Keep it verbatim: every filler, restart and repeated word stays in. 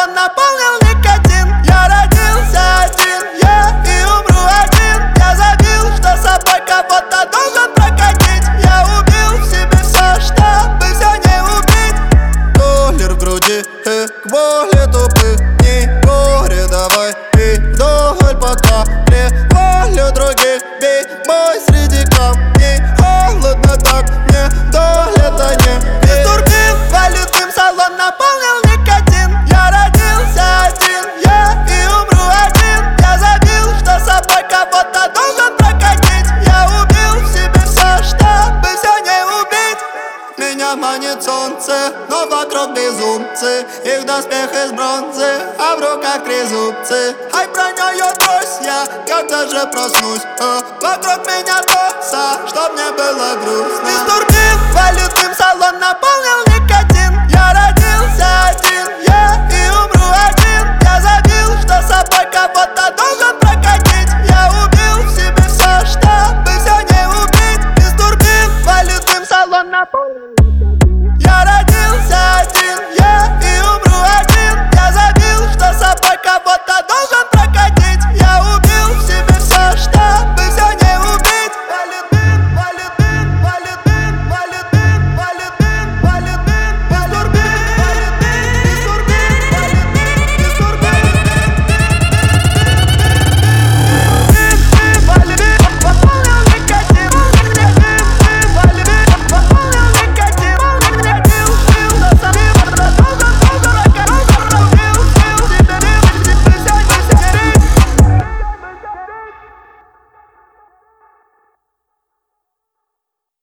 салон наполнил никотин. Я родился один, я и умру один. Я забил, что собой кого-то должен прокатить. Я убил в себе все, чтобы все не убить. Доллар в груди и к боли тупых дней. Горе давай пей вдоволь, пока револю других бей. Бой среди камней, холодно так мне до лета не Без турбин валит дым, салон наполнил никотин. Я родился один, я и умру один. Я забил, что собой кого-то должен прокатить. Я убил в себе все, чтобы все не убить. Меня манит солнце, но вокруг безумцы. Их доспех из бронзы, а в руках трезубцы. Ай, бронёю брось, я когда же проснусь, а вокруг меня тоса, чтоб мне было грустно. Без турбин валит дым, салон наполнил никотин. Я родился один, я и умру один. Я забил, что собой кого-то должен